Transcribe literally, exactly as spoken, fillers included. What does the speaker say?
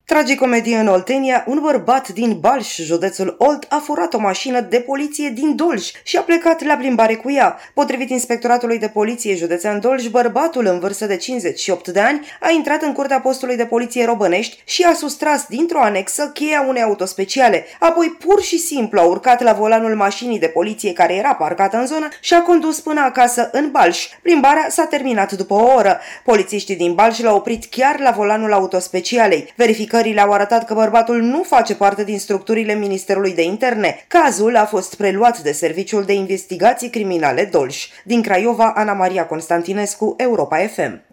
Tragicomedie în Oltenia, un bărbat din Balș, județul Olt, a furat o mașină de poliție din Dolj și a plecat la plimbare cu ea. Potrivit Inspectoratului de Poliție județean Dolj, bărbatul în vârstă de cincizeci și opt de ani a intrat în curtea postului de poliție Robănești și a sustras dintr-o anexă cheia unei autospeciale. Apoi pur și simplu a urcat la volanul mașinii de poliție care era parcată în zonă și a condus până acasă în Balș. Plimbarea s-a terminat după o oră. Polițiștii din Balș l-au oprit chiar la volanul autospecialei. Verificările au arătat că bărbatul nu face parte din structurile Ministerului de Interne. Cazul a fost preluat de Serviciul de Investigații Criminale Dolj. Din Craiova, Ana Maria Constantinescu, Europa F M.